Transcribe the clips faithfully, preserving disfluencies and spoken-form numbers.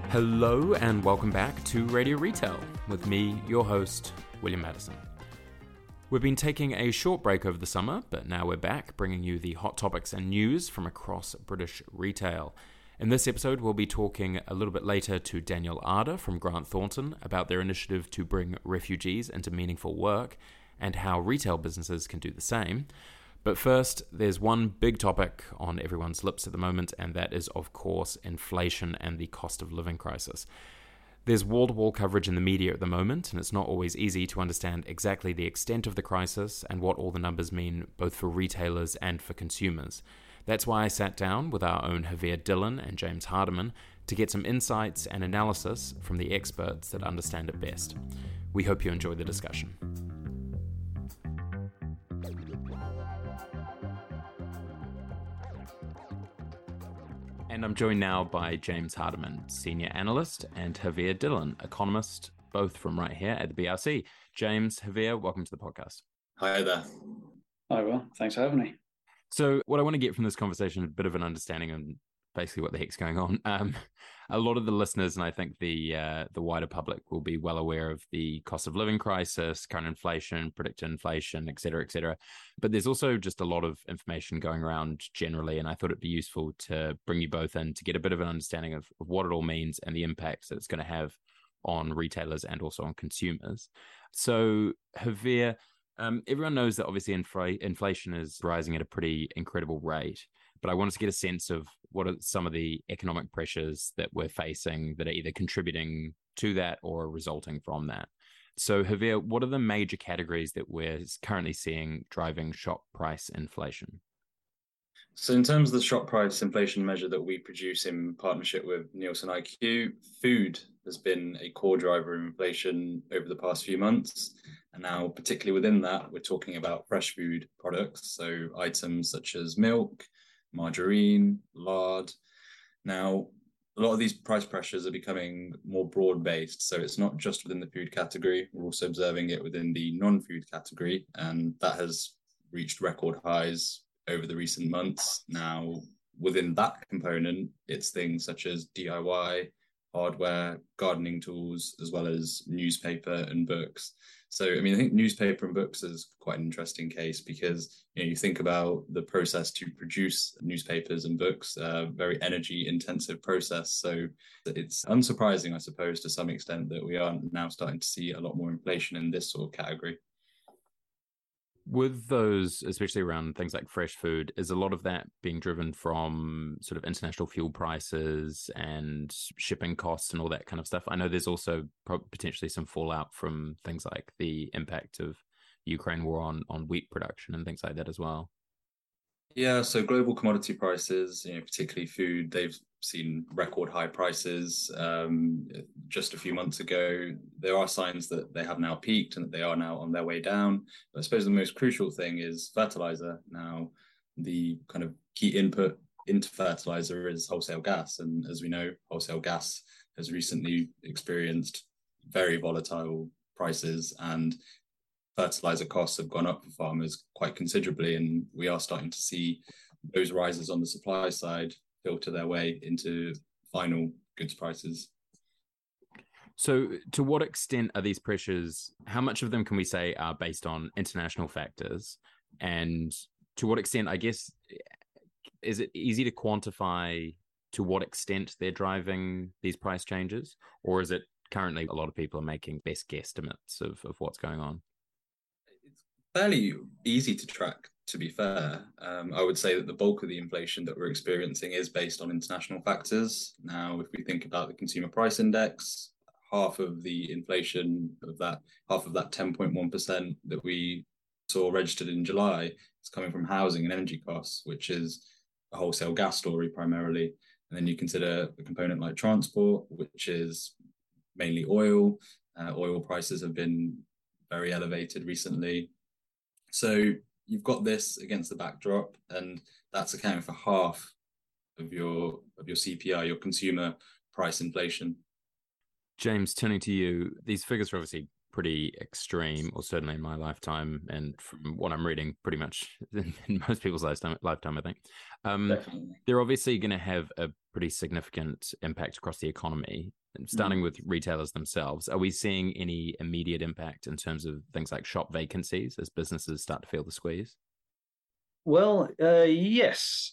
Hello and welcome back to Radio Retail with me, your host, William Madison. We've been taking a short break over the summer, but now we're back bringing you the hot topics and news from across British retail. In this episode, we'll be talking a little bit later to Daniel Arder from Grant Thornton about their initiative to bring refugees into meaningful work and how retail businesses can do the same. But first, there's one big topic on everyone's lips at the moment, and that is, of course, inflation and the cost of living crisis. There's wall-to-wall coverage in the media at the moment, and it's not always easy to understand exactly the extent of the crisis and what all the numbers mean both for retailers and for consumers. That's why I sat down with our own Javier Dillon and James Hardiman to get some insights and analysis from the experts that understand it best. We hope you enjoy the discussion. And I'm joined now by James Hardiman, Senior Analyst, and Javier Dillon, Economist, both from right here at the B R C. James, Javier, welcome to the podcast. Hi there. Hi, Will. Thanks for having me. So what I want to get from this conversation is a bit of an understanding of basically what the heck's going on. Um, a lot of the listeners, and I think the uh, the wider public, will be well aware of the cost of living crisis, current inflation, predicted inflation, et cetera, et cetera. But there's also just a lot of information going around generally, and I thought it'd be useful to bring you both in to get a bit of an understanding of, of what it all means and the impacts that it's going to have on retailers and also on consumers. So, Javier, um, everyone knows that obviously infl- inflation is rising at a pretty incredible rate. But I wanted to get a sense of what are some of the economic pressures that we're facing that are either contributing to that or resulting from that. So, Javier, what are the major categories that we're currently seeing driving shop price inflation? So in terms of the shop price inflation measure that we produce in partnership with Nielsen I Q, food has been a core driver of inflation over the past few months. And now, particularly within that, we're talking about fresh food products, so items such as milk, margarine, lard. Now, a lot of these price pressures are becoming more broad-based, so it's not just within the food category. We're also observing it within the non-food category, and that has reached record highs over the recent months. Now, within that component, it's things such as D I Y, hardware, gardening tools, as well as newspaper and books. So, I mean, I think newspaper and books is quite an interesting case because, you know, you think about the process to produce newspapers and books, a very energy intensive process. So it's unsurprising, I suppose, to some extent that we are now starting to see a lot more inflation in this sort of category. With those, especially around things like fresh food, is a lot of that being driven from sort of international fuel prices and shipping costs and all that kind of stuff? I know there's also potentially some fallout from things like the impact of the Ukraine war on, on wheat production and things like that as well. Yeah, so global commodity prices, you know, particularly food, they've seen record high prices um, just a few months ago. There are signs that they have now peaked and that they are now on their way down. But I suppose the most crucial thing is fertilizer. Now, the kind of key input into fertilizer is wholesale gas. And as we know, wholesale gas has recently experienced very volatile prices, and fertilizer costs have gone up for farmers quite considerably, and we are starting to see those rises on the supply side filter their way into final goods prices. So to what extent are these pressures, how much of them can we say are based on international factors? And to what extent, I guess, is it easy to quantify to what extent they're driving these price changes? Or is it currently a lot of people are making best guesstimates of, of what's going on? Fairly easy to track, to be fair. Um, I would say that the bulk of the inflation that we're experiencing is based on international factors. Now, if we think about the consumer price index, half of the inflation of that, half of that ten point one percent that we saw registered in July is coming from housing and energy costs, which is a wholesale gas story primarily. And then you consider a component like transport, which is mainly oil. Uh, oil prices have been very elevated recently. So you've got this against the backdrop, and that's accounting for half of your of your C P I, your consumer price inflation. James, turning to you, these figures are obviously pretty extreme, or certainly in my lifetime, and from what I'm reading, pretty much in, in most people's lifetime, lifetime I think. Um, they're obviously going to have a pretty significant impact across the economy. Starting mm. with retailers themselves, are we seeing any immediate impact in terms of things like shop vacancies as businesses start to feel the squeeze? Well, uh, yes,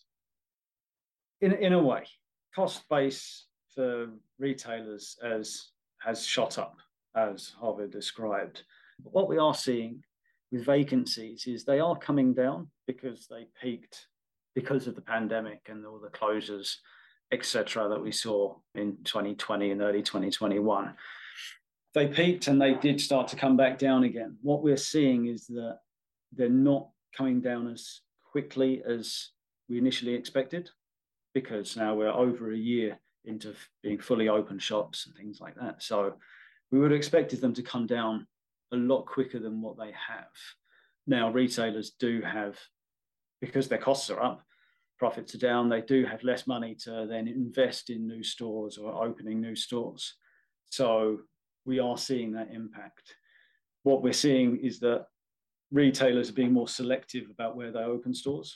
in in a way. Cost base for retailers as has shot up, as Harvey described. But what we are seeing with vacancies is they are coming down because they peaked because of the pandemic and all the closures, et cetera, that we saw in twenty twenty and early twenty twenty-one. They peaked and they did start to come back down again. What we're seeing is that they're not coming down as quickly as we initially expected, because now we're over a year into being fully open shops and things like that. So we would have expected them to come down a lot quicker than what they have. Now, retailers do have, because their costs are up, profits are down, they do have less money to then invest in new stores or opening new stores. So we are seeing that impact. What we're seeing is that retailers are being more selective about where they open stores.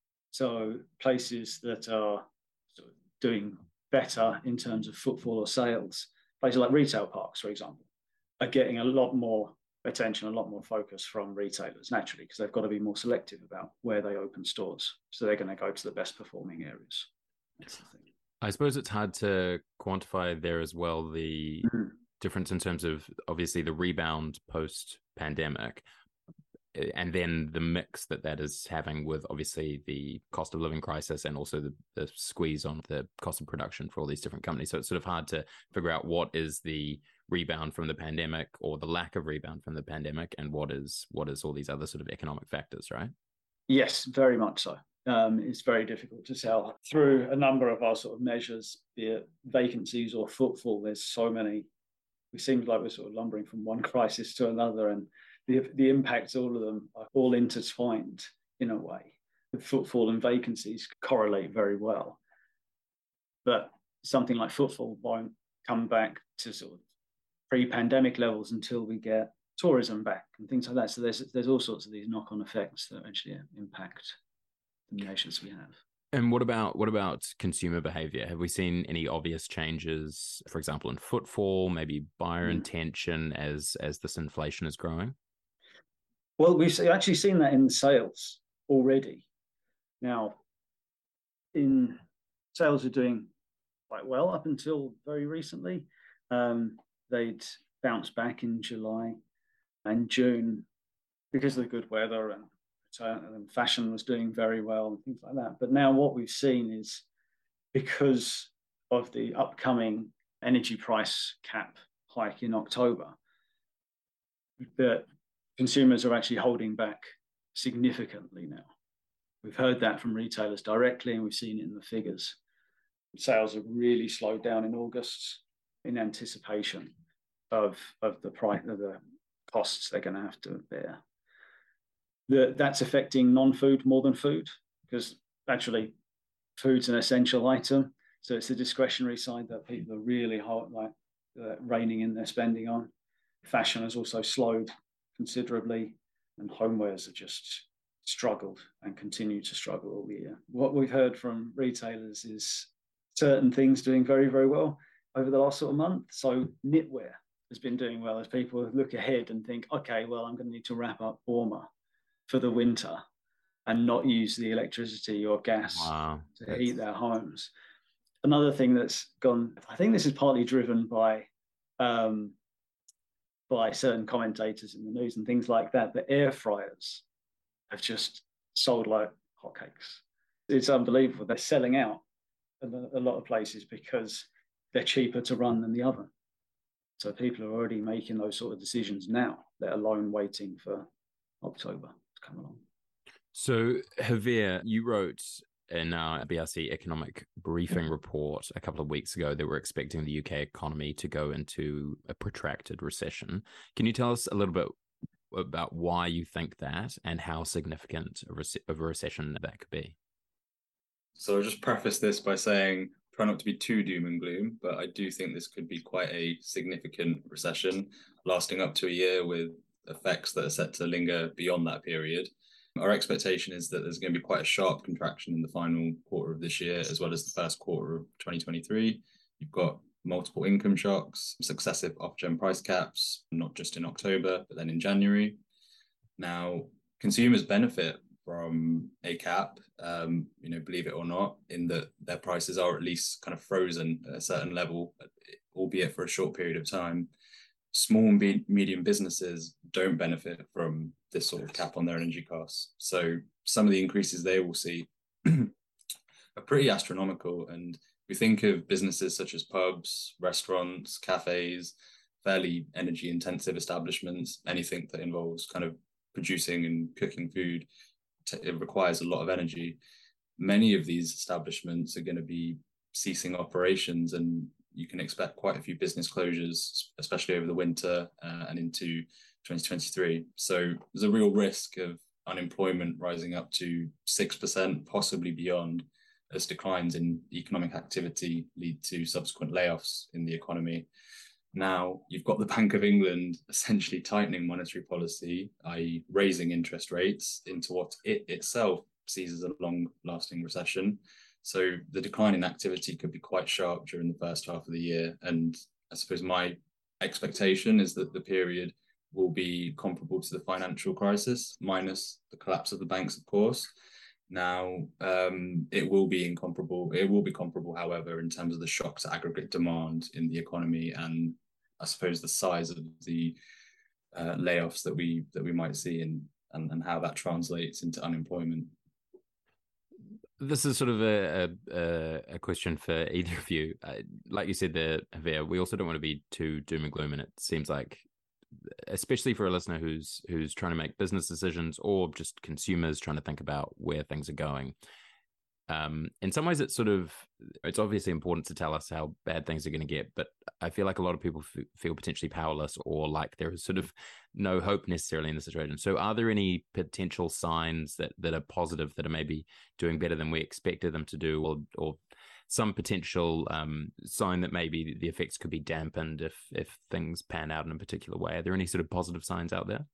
So places that are sort of doing better in terms of footfall or sales, places like retail parks, for example, are getting a lot more attention, a lot more focus from retailers, naturally, because they've got to be more selective about where they open stores. So they're going to go to the best performing areas. That's the thing. I suppose it's hard to quantify there as well the mm-hmm. difference in terms of obviously the rebound post-pandemic, and then the mix that that is having with obviously the cost of living crisis and also the, the squeeze on the cost of production for all these different companies. So it's sort of hard to figure out what is the rebound from the pandemic or the lack of rebound from the pandemic, and what is what is all these other sort of economic factors, right? Yes, very much so. Um, it's very difficult to tell through a number of our sort of measures, be it vacancies or footfall. There's so many. It seems like we're sort of lumbering from one crisis to another, and the the impacts, all of them are all intertwined in a way. The footfall and vacancies correlate very well, but something like footfall won't come back to sort of pre-pandemic levels until we get tourism back and things like that. So there's there's all sorts of these knock-on effects that actually impact the measures we have. And what about what about consumer behavior? Have we seen any obvious changes, for example, in footfall, maybe buyer mm. intention as as this inflation is growing? Well, we've actually seen that in the sales already. Now, in sales are doing quite well up until very recently. Um, they'd bounced back in July and June because of the good weather, and, and fashion was doing very well and things like that. But now what we've seen is, because of the upcoming energy price cap hike in October, that consumers are actually holding back significantly now. We've heard that from retailers directly, and we've seen it in the figures. Sales have really slowed down in August in anticipation of, of the price of the costs they're going to have to bear. The, that's affecting non-food more than food, because actually food's an essential item. So it's the discretionary side that people are really hard, like uh, reining in their spending on. Fashion has also slowed considerably, and homewares have just struggled and continue to struggle all year. What we've heard from retailers is certain things doing very, very well over the last sort of month. So knitwear has been doing well as people look ahead and think, okay, well, I'm going to need to wrap up warmer for the winter and not use the electricity or gas wow, to that's... heat their homes. Another thing that's gone, I think this is partly driven by um, by certain commentators in the news and things like that, the air fryers have just sold like hotcakes. It's unbelievable. They're selling out in a lot of places because they're cheaper to run than the oven. So people are already making those sort of decisions now, let alone waiting for October to come along. So Javier, you wrote in our B R C economic briefing report a couple of weeks ago that we're expecting the U K economy to go into a protracted recession. Can you tell us a little bit about why you think that and how significant a rec- of a recession that could be? So I'll just preface this by saying, try not to be too doom and gloom, but I do think this could be quite a significant recession lasting up to a year with effects that are set to linger beyond that period. Our expectation is that there's going to be quite a sharp contraction in the final quarter of this year, as well as the first quarter of twenty twenty-three. You've got multiple income shocks, successive Ofgem price caps, not just in October, but then in January. Now, consumers benefit from a cap, um, you know, believe it or not, in that their prices are at least kind of frozen at a certain level, albeit for a short period of time. Small and medium businesses don't benefit from this sort of cap on their energy costs. So some of the increases they will see are pretty astronomical. And we think of businesses such as pubs, restaurants, cafes, fairly energy intensive establishments, anything that involves kind of producing and cooking food, it requires a lot of energy. Many of these establishments are going to be ceasing operations, and you can expect quite a few business closures, especially over the winter uh, and into twenty twenty-three. So there's a real risk of unemployment rising up to six percent, possibly beyond, as declines in economic activity lead to subsequent layoffs in the economy. Now, you've got the Bank of England essentially tightening monetary policy, that is raising interest rates into what it itself sees as a long-lasting recession. So the decline in activity could be quite sharp during the first half of the year. And I suppose my expectation is that the period will be comparable to the financial crisis, minus the collapse of the banks, of course. Now, um, it will be incomparable. It will be comparable, however, in terms of the shock to aggregate demand in the economy, and I suppose the size of the uh, layoffs that we that we might see, in, and, and how that translates into unemployment. This is sort of a a, a question for either of you. Uh, like you said there, Javier, we also don't want to be too doom and gloom, and it seems like, especially for a listener who's who's trying to make business decisions, or just consumers trying to think about where things are going. Um, in some ways, it's sort of, it's obviously important to tell us how bad things are going to get, but I feel like a lot of people f- feel potentially powerless, or like there is sort of no hope necessarily in the situation. So are there any potential signs that, that are positive, that are maybe doing better than we expected them to do, or or some potential um, sign that maybe the effects could be dampened if if things pan out in a particular way? Are there any sort of positive signs out there?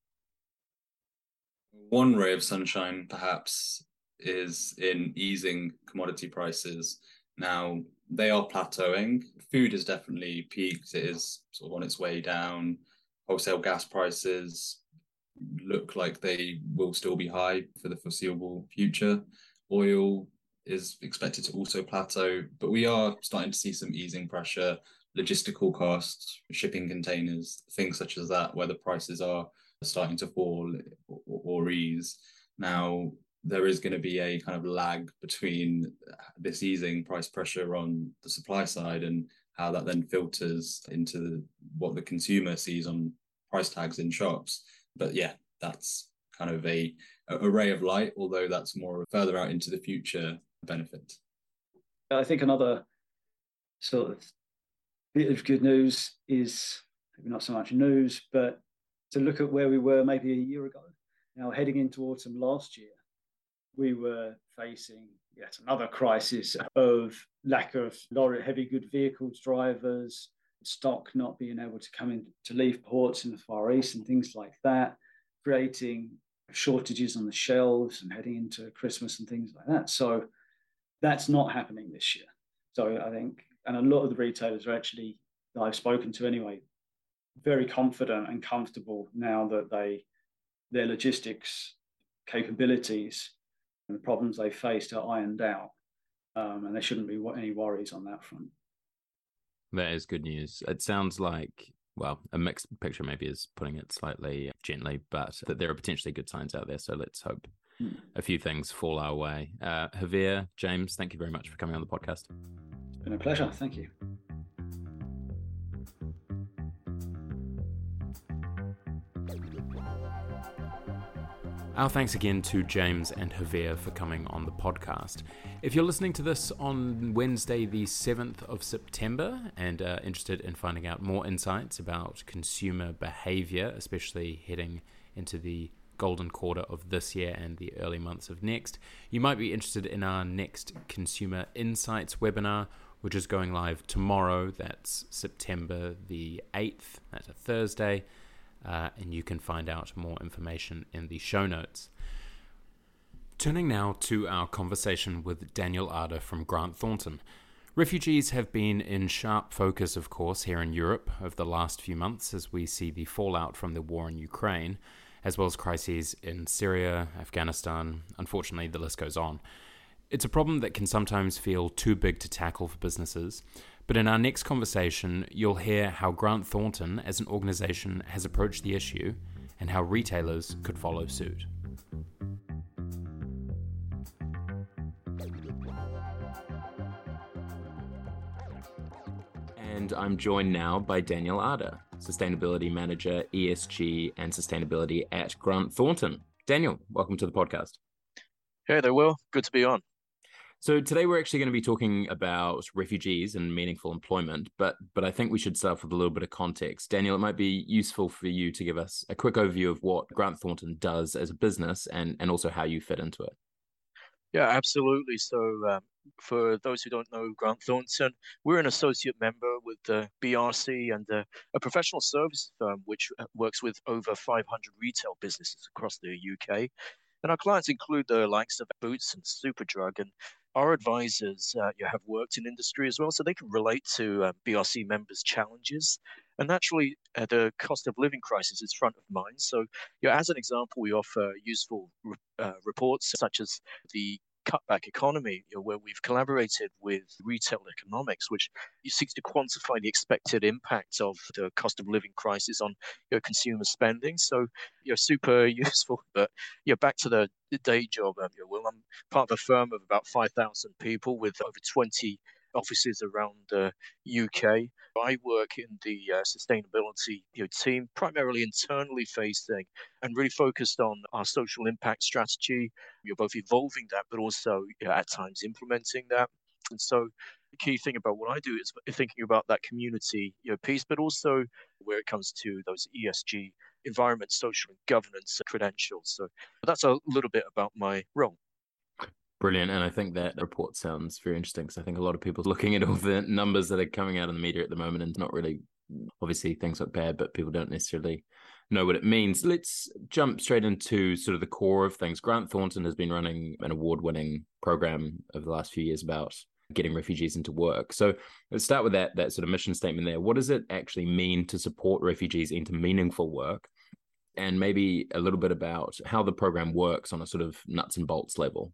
One ray of sunshine, perhaps, is in easing commodity prices. Now, they are plateauing. Food has definitely peaked. It is sort of on its way down. Wholesale gas prices look like they will still be high for the foreseeable future. Oil is expected to also plateau, but we are starting to see some easing pressure, logistical costs, shipping containers, things such as that, where the prices are starting to fall or, or ease. Now, there is going to be a kind of lag between this easing price pressure on the supply side and how that then filters into what the consumer sees on price tags in shops. But yeah, that's kind of a, a ray of light, although that's more further out into the future benefit. I think another sort of bit of good news is maybe not so much news, but to look at where we were maybe a year ago. Now, heading into autumn last year, we were facing yet another crisis of lack of lorry, heavy good vehicles drivers, stock not being able to come in to leave ports in the Far East and things like that, creating shortages on the shelves and heading into Christmas and things like that. So that's not happening this year. So I think, and a lot of the retailers are actually, that I've spoken to anyway, very confident and comfortable now that they their logistics capabilities and the problems they faced are ironed out, um, and there shouldn't be any worries on that front. That is good news. It sounds like, well, a mixed picture maybe is putting it slightly gently, but that there are potentially good signs out there. So let's hope mm. a few things fall our way. Uh, Javier, James, thank you very much for coming on the podcast. It's been a pleasure. Thank you. Our thanks again to James and Javier for coming on the podcast. If you're listening to this on Wednesday, the seventh of September, and are interested in finding out more insights about consumer behavior, especially heading into the golden quarter of this year and the early months of next, you might be interested in our next Consumer Insights webinar, which is going live tomorrow. That's September the eighth. That's a Thursday. Uh, and you can find out more information in the show notes. Turning now to our conversation with Daniel Arder from Grant Thornton. Refugees have been in sharp focus, of course, here in Europe over the last few months as we see the fallout from the war in Ukraine, as well as crises in Syria, Afghanistan. Unfortunately, the list goes on. It's a problem that can sometimes feel too big to tackle for businesses, but in our next conversation, you'll hear how Grant Thornton as an organisation has approached the issue and how retailers could follow suit. And I'm joined now by Daniel Arder, Sustainability Manager, E S G and Sustainability at Grant Thornton. Daniel, welcome to the podcast. Hey there, Will. Good to be on. So today we're actually going to be talking about refugees and meaningful employment, but but I think we should start off with a little bit of context. Daniel, it might be useful for you to give us a quick overview of what Grant Thornton does as a business and, and also how you fit into it. Yeah, absolutely. So um, for those who don't know Grant Thornton, we're an associate member with the B R C and uh, a professional service firm which works with over five hundred retail businesses across the U K. And our clients include the likes of Boots and Superdrug, and our advisors uh, you have worked in industry as well, so they can relate to uh, B R C members' challenges. And naturally, uh, the cost of living crisis is front of mind. So, you know, as an example, we offer useful uh, reports such as the cutback economy, you know, where we've collaborated with Retail Economics, which seeks to quantify the expected impact of the cost of living crisis on you know, consumer spending. So, you know, super useful. But you know, back to the, the day job. Um, you know, well, I'm part of a firm of about five thousand people with over twenty offices around the U K. I work in the uh, sustainability you know, team, primarily internally facing, and really focused on our social impact strategy. You're both evolving that, but also you know, at times implementing that. And so the key thing about what I do is thinking about that community you know, piece, but also where it comes to those E S G, environment, social, and governance credentials. So that's a little bit about my role. Brilliant. And I think that report sounds very interesting because I think a lot of people are looking at all the numbers that are coming out in the media at the moment and not really, obviously things look bad, but people don't necessarily know what it means. Let's jump straight into sort of the core of things. Grant Thornton has been running an award-winning program over the last few years about getting refugees into work. So let's start with that, that sort of mission statement there. What does it actually mean to support refugees into meaningful work? And maybe a little bit about how the program works on a sort of nuts and bolts level.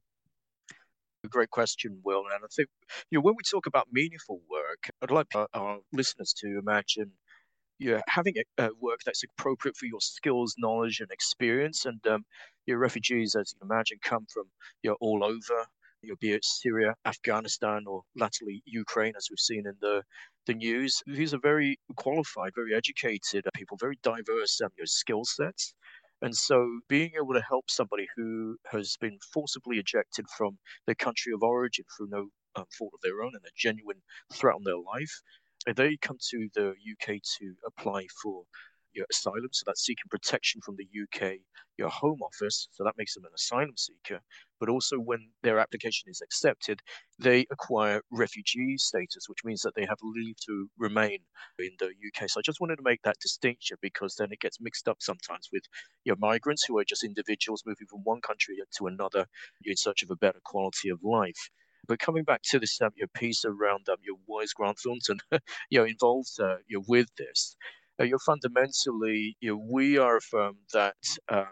Great question, Will. And I think, you know, when we talk about meaningful work, I'd like our, our listeners to imagine you know, having a, a work that's appropriate for your skills, knowledge, and experience. And um, your refugees, as you imagine, come from you know, all over, you know, be it Syria, Afghanistan, or latterly Ukraine, as we've seen in the, the news. These are very qualified, very educated people, very diverse um, you know, skill sets. And so being able to help somebody who has been forcibly ejected from their country of origin through no um, fault of their own and a genuine threat on their life, they come to the U K to apply for you know, asylum. So that's seeking protection from the U K your home office. So that makes them an asylum seeker. But also when their application is accepted, they acquire refugee status, which means that they have leave to remain in the U K. So I just wanted to make that distinction because then it gets mixed up sometimes with you know, migrants who are just individuals moving from one country to another in search of a better quality of life. But coming back to this um, your piece around um, your why is Grant Thornton you know, involved uh, you know, with this, uh, you're fundamentally, you know, we are a firm that um,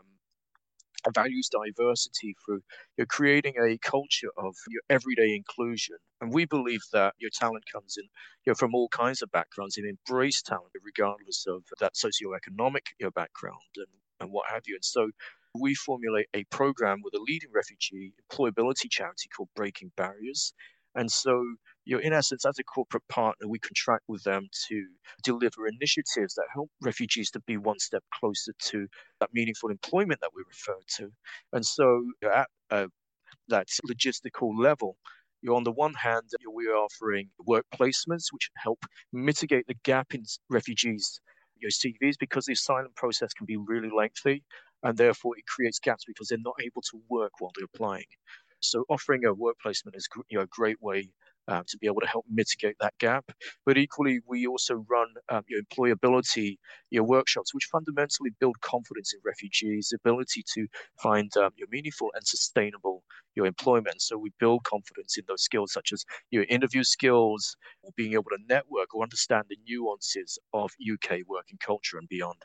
values diversity through you know, creating a culture of your everyday inclusion. And we believe that your talent comes in you know, from all kinds of backgrounds and embrace talent regardless of that socioeconomic you know, background and, and what have you. And so we formulate a program with a leading refugee employability charity called Breaking Barriers. And so, you know, in essence, as a corporate partner, we contract with them to deliver initiatives that help refugees to be one step closer to that meaningful employment that we refer to. And so, you know, at uh, that logistical level, you know, on the one hand, you know, we are offering work placements, which help mitigate the gap in refugees' you know, C Vs because the asylum process can be really lengthy. And therefore, it creates gaps because they're not able to work while they're applying. So offering a work placement is you know, a great way uh, to be able to help mitigate that gap. But equally, we also run um, you know, employability you know, workshops, which fundamentally build confidence in refugees, ability to find um, you know, meaningful and sustainable your employment. So we build confidence in those skills, such as your interview skills, or being able to network or understand the nuances of U K working culture and beyond.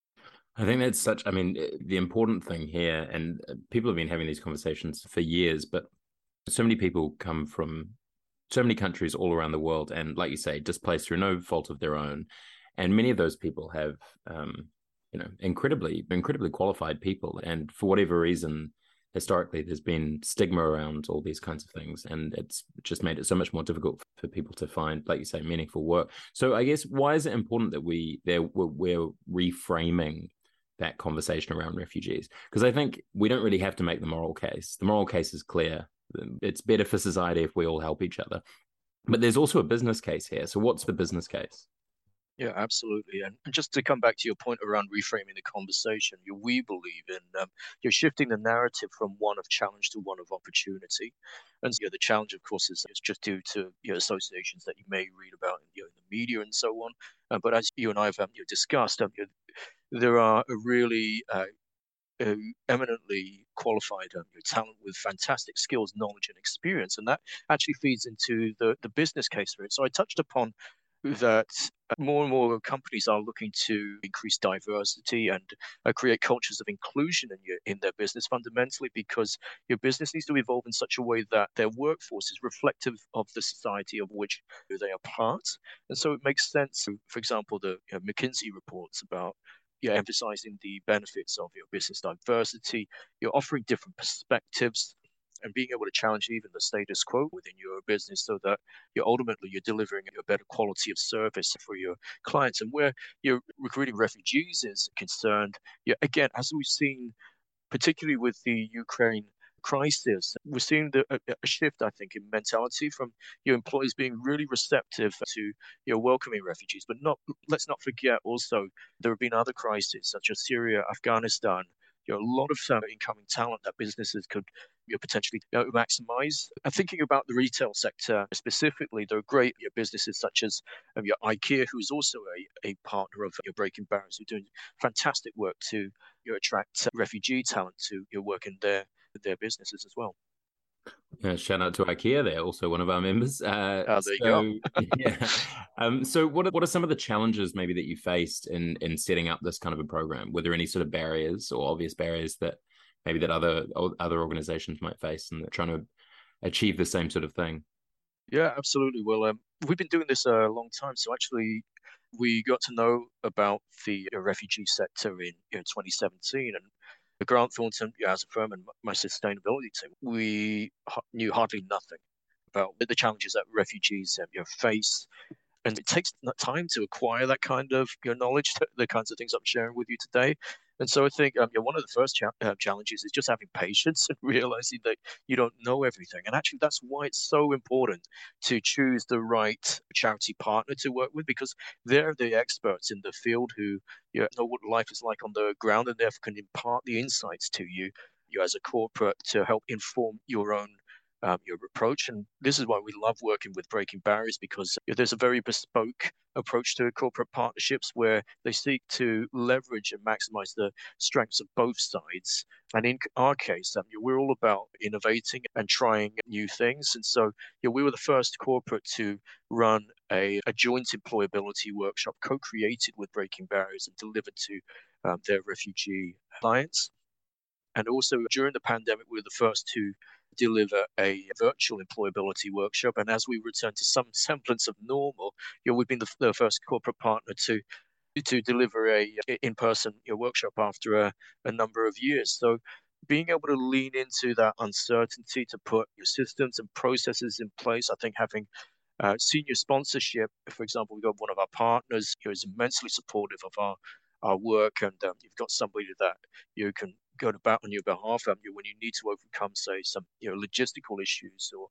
I think that's such, I mean, the important thing here, and people have been having these conversations for years, but so many people come from so many countries all around the world, and like you say, displaced through no fault of their own. And many of those people have, um, you know, incredibly, incredibly qualified people. And for whatever reason, historically, there's been stigma around all these kinds of things, and it's just made it so much more difficult for people to find, like you say, meaningful work. So I guess, why is it important that we there we're reframing that conversation around refugees? Because I think we don't really have to make the moral case. The moral case is clear. It's better for society if we all help each other. But there's also a business case here. So what's the business case? Yeah, absolutely. And, and just to come back to your point around reframing the conversation, you, we believe in um, you're shifting the narrative from one of challenge to one of opportunity. And you know, the challenge, of course, is, is just due to you know, associations that you may read about you know, in the media and so on. Uh, but as you and I have um, you know, discussed, um, you know, there are a really uh, uh, eminently qualified um, talent with fantastic skills, knowledge, and experience, and that actually feeds into the the business case for it. So I touched upon that more and more companies are looking to increase diversity and uh, create cultures of inclusion in your in their business, fundamentally because your business needs to evolve in such a way that their workforce is reflective of the society of which they are part. And so it makes sense, for example, the you know, McKinsey reports about you're emphasizing the benefits of your business diversity, you're offering different perspectives, and being able to challenge even the status quo within your business so that you're ultimately you're delivering a better quality of service for your clients. And where you're recruiting refugees is concerned, yeah, again, as we've seen, particularly with the Ukraine crisis, we're seeing the, a, a shift, I think, in mentality from your employees being really receptive to you know, welcoming refugees. But not let's not forget also there have been other crises such as Syria, Afghanistan. You know, a lot of uh, incoming talent that businesses could you know, potentially you know, maximize. And thinking about the retail sector specifically, there are great you know, businesses such as um, your IKEA, who's also a, a partner of your Breaking Barriers, who are doing fantastic work to you know, attract uh, refugee talent to you know, work in their their businesses as well. Yeah, shout out to IKEA. They're also one of our members. Uh, Uh, there so, you go. yeah. Um, so, what are, what are some of the challenges maybe that you faced in in setting up this kind of a program? Were there any sort of barriers or obvious barriers that maybe that other other organizations might face and they're trying to achieve the same sort of thing? Yeah, absolutely. Well, um, we've been doing this a long time. So actually, we got to know about the uh, refugee sector in you know, twenty seventeen, and Grant Thornton, yeah, as a firm, and my sustainability team, we knew hardly nothing about the challenges that refugees um, you know, face. And it takes time to acquire that kind of you know, knowledge, the kinds of things I'm sharing with you today. And so I think um, you know, one of the first cha- uh, challenges is just having patience and realizing that you don't know everything. And actually, that's why it's so important to choose the right charity partner to work with, because they're the experts in the field who you know, know what life is like on the ground and therefore can impart the insights to you, you as a corporate to help inform your own um, your approach. And this is why we love working with Breaking Barriers, because there's a very bespoke approach to corporate partnerships where they seek to leverage and maximize the strengths of both sides. And in our case, um, we're all about innovating and trying new things. And so you know, we were the first corporate to run a, a joint employability workshop co-created with Breaking Barriers and delivered to um, their refugee clients. And also during the pandemic, we were the first to deliver a virtual employability workshop. And as we return to some semblance of normal, you know, we've been the, the first corporate partner to to deliver a in-person you know, workshop after a, a number of years. So being able to lean into that uncertainty to put your systems and processes in place, I think having uh, senior sponsorship, for example, we've got one of our partners who is immensely supportive of our our work, and um, you've got somebody that you can go to bat on your behalf um, when you need to overcome, say, some you know logistical issues or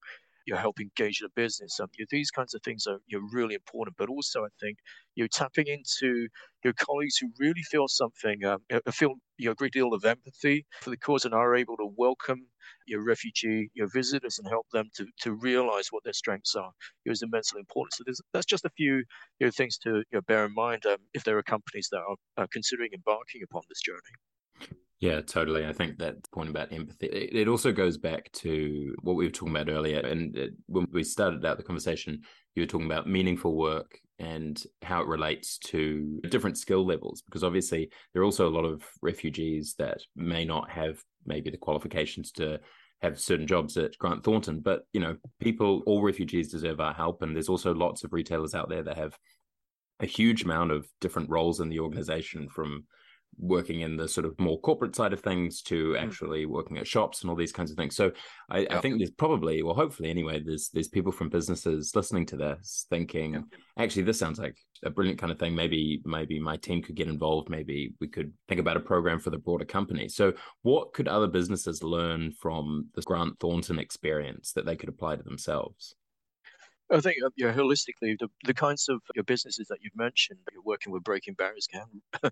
you help engage the business. Um, you know, these kinds of things are you're really important. But also, I think you're tapping into your colleagues who really feel something, um, feel you know, a great deal of empathy for the cause and are able to welcome your refugee, your visitors, and help them to to realize what their strengths are. It was immensely important. So there's, that's just a few you know, things to you know, bear in mind um, if there are companies that are uh, considering embarking upon this journey. Yeah, totally. I think that point about empathy, it, it also goes back to what we were talking about earlier. And it, when we started out the conversation, you were talking about meaningful work and how it relates to different skill levels, because obviously there are also a lot of refugees that may not have maybe the qualifications to have certain jobs at Grant Thornton. But, you know, people, all refugees deserve our help. And there's also lots of retailers out there that have a huge amount of different roles in the organization, from working in the sort of more corporate side of things to actually working at shops and all these kinds of things. So I, yeah. I think there's probably, well, hopefully anyway, there's there's people from businesses listening to this thinking, yeah. actually, this sounds like a brilliant kind of thing. Maybe maybe my team could get involved. Maybe we could think about a program for the broader company. So what could other businesses learn from the Grant Thornton experience that they could apply to themselves? I think, uh, yeah, holistically, the, the kinds of your businesses that you've mentioned, you're working with breaking barriers can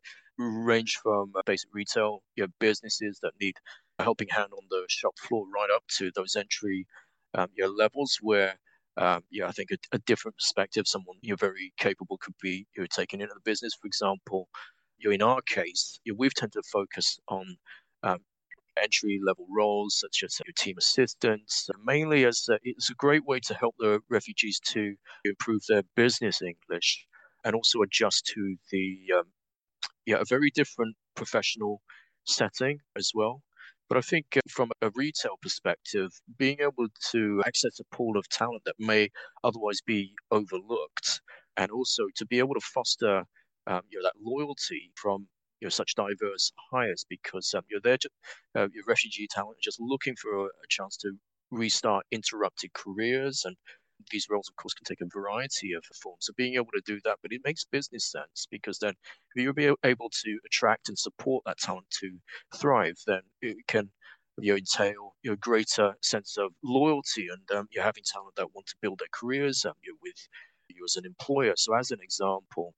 range from uh, basic retail, your businesses that need a helping hand on the shop floor, right up to those entry um, your levels where, um, yeah, I think a, a different perspective, someone you're very capable could be you're taking into the business. For example, you know, in our case, you know, we've tended to focus on um, entry-level roles such as your team assistants, mainly as a, it's a great way to help the refugees to improve their business English and also adjust to the um, yeah a very different professional setting as well. But I think uh, from a retail perspective, being able to access a pool of talent that may otherwise be overlooked, and also to be able to foster um, you know that loyalty from you know, such diverse hires, because um, you're there, to, uh, your refugee talent just looking for a, a chance to restart interrupted careers, and these roles, of course, can take a variety of forms. So being able to do that, but it makes business sense, because then if you'll be able to attract and support that talent to thrive, then it can you know, entail you know, greater sense of loyalty, and um, you're having talent that want to build their careers um, you know, with you as an employer. So as an example,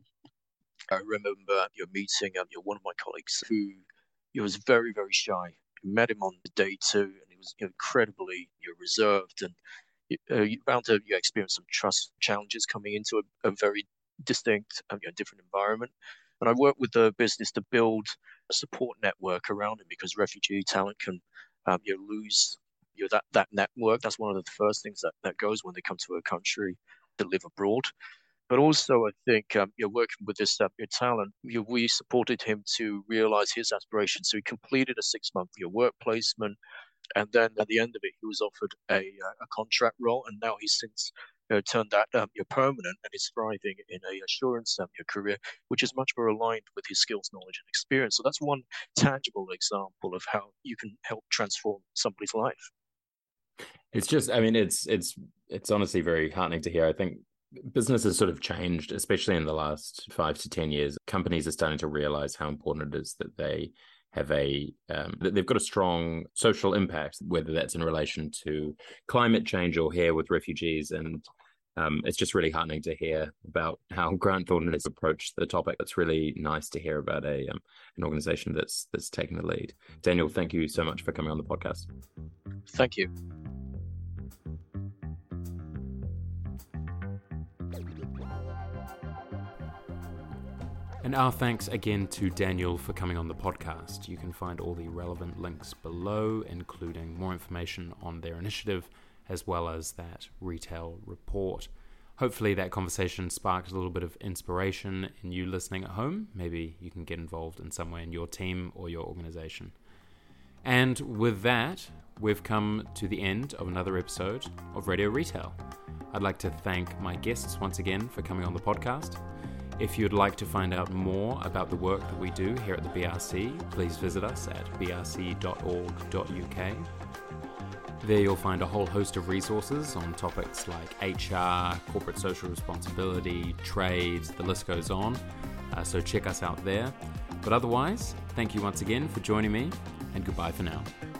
I remember you know, meeting um, you know, one of my colleagues who he was very, very shy. I met him on day two, and he was you know, incredibly you know, reserved, and uh, you bound to you know, experience some trust challenges coming into a, a very distinct, um, you know, different environment. And I worked with the business to build a support network around him, because refugee talent can um, you know, lose you know, that that network. That's one of the first things that, that goes when they come to a country to live abroad. But also, I think um, you're working with this uh, talent. You know, we supported him to realize his aspirations. So he completed a six-month you know, work placement, and then at the end of it, he was offered a, a contract role, and now he's since you know, turned that um, you know, permanent and is thriving in a assurance um, you know, career, which is much more aligned with his skills, knowledge, and experience. So that's one tangible example of how you can help transform somebody's life. It's just, I mean, it's it's it's honestly very heartening to hear. I think business has sort of changed, especially in the last five to ten years. Companies are starting to realize how important it is that they have a um, that they've got a strong social impact, whether that's in relation to climate change or here with refugees. And um, it's just really heartening to hear about how Grant Thornton has approached the topic. It's really nice to hear about a um, an organization that's that's taking the lead. Daniel, thank you so much for coming on the podcast. Thank you. And our thanks again to Daniel for coming on the podcast. You can find all the relevant links below, including more information on their initiative, as well as that retail report. Hopefully that conversation sparked a little bit of inspiration in you listening at home. Maybe you can get involved in some way in your team or your organization. And with that, we've come to the end of another episode of Radio Retail. I'd like to thank my guests once again for coming on the podcast. If you'd like to find out more about the work that we do here at the B R C, please visit us at b r c dot org dot u k. There you'll find a whole host of resources on topics like H R, corporate social responsibility, trade, the list goes on. Uh, so check us out there. But otherwise, thank you once again for joining me, and goodbye for now.